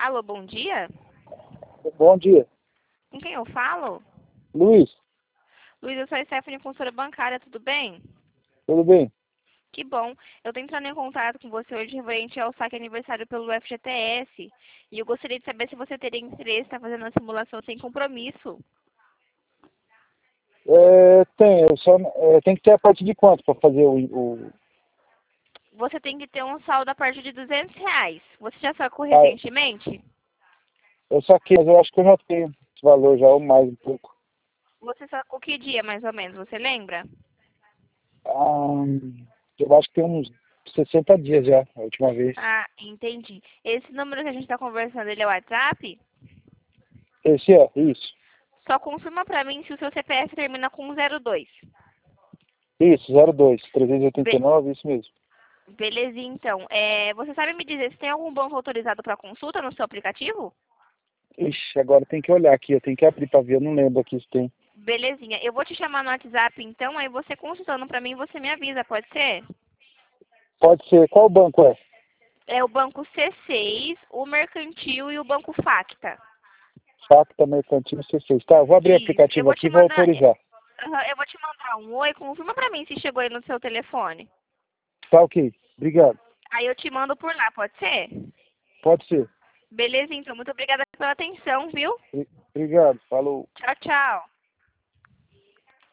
Alô, bom dia. Bom dia. Com quem eu falo? Luiz, Luiz, eu sou a Stephanie, consultora bancária, tudo bem? tudo bem? Que bom. Eu tô entrando em contato com você hoje referente ao saque aniversário pelo FGTS. E eu gostaria de saber se você teria interesse em estar fazendo a simulação sem compromisso. Tem, tem que ter a partir de quanto para fazer o... Você tem que ter um saldo a partir de R$ 200. Você já sacou Ah, recentemente? eu saquei, mas eu acho que eu já tenho esse valor já, ou mais um pouco. Você sacou que dia, mais ou menos? Você lembra? Ah, eu acho que tem uns 60 dias já, a última vez. Ah, entendi. Esse número que a gente está conversando, ele é o WhatsApp? Esse é, isso. Só confirma pra mim se o seu CPF termina com 02. Isso, 02, Be 389, isso mesmo. Belezinha, então. Você sabe me dizer se tem algum banco autorizado para consulta no seu aplicativo? Ixi, agora tem que olhar aqui, eu tenho que abrir para ver, eu não lembro aqui se tem. Belezinha. Eu vou te chamar no WhatsApp, então, aí você consultando pra mim, você me avisa, pode ser? Pode ser, qual banco é? É o banco C6, o Mercantil e o banco Facta. Facta Mercantil C6. Tá, eu vou abrir o Isso. Eu aplicativo vou aqui te e vou mandar, autorizar. eu vou te mandar um oi, confirma pra mim se chegou aí no seu telefone. Tá ok, obrigado. Aí eu te mando por lá, pode ser? Pode ser. Beleza, então. Muito obrigada pela atenção, viu? Obrigado, falou. Tchau, tchau.